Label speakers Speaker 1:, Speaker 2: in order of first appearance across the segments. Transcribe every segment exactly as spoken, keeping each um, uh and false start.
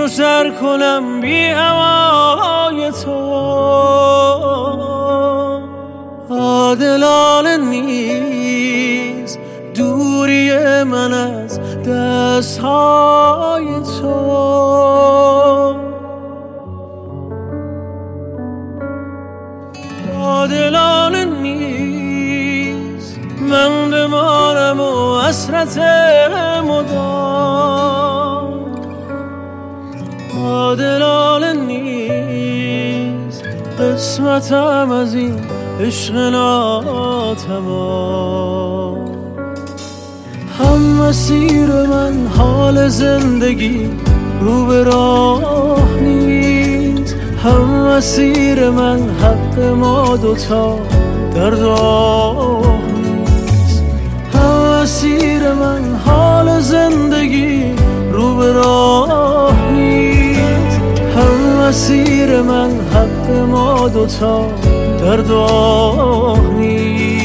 Speaker 1: و سر کنم بی هوای تو. عادلانه نیست دوری من از دستهای تو. عادلانه نیست من بمانم و حسرت مدام. عادلانه نیست قسمتم از این عشق ناتمام. هم مسیر من حال زندگی رو به راه نیست، هم مسیر من حق ما دوتا در راه نیست. هم مسیر من حال زندگی رو به راه نیست، هم مسیر من حق ما دوتا در راه نیست.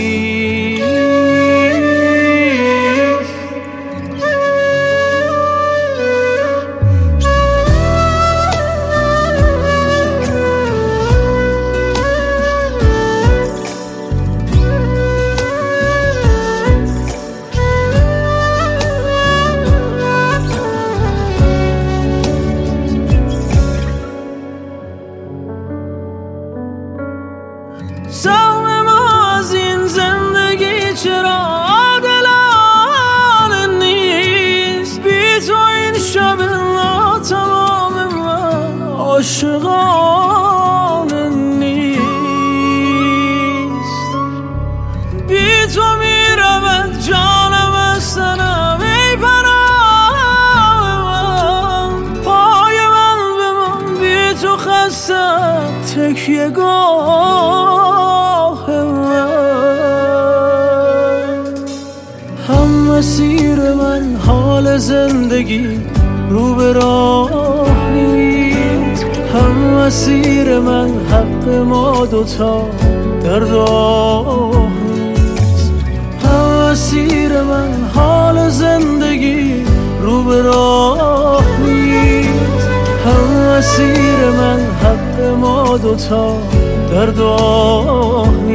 Speaker 1: سهم ما از این زندگی چرا عادلانه نیست؟ بی تو این شب ناتمام من عاشقانه نیست. بی تو میرود جانم از تنم ای پناه من. پای من بمان بی تو خستم تکیه گاه من. هم مسیر من حال زندگی رو به راه نیست، هم مسیر من حق ما دوتا در راه نیست. هم مسیر من حال زندگی رو به راه نیست، هم مسیر من حق ما دوتا در راه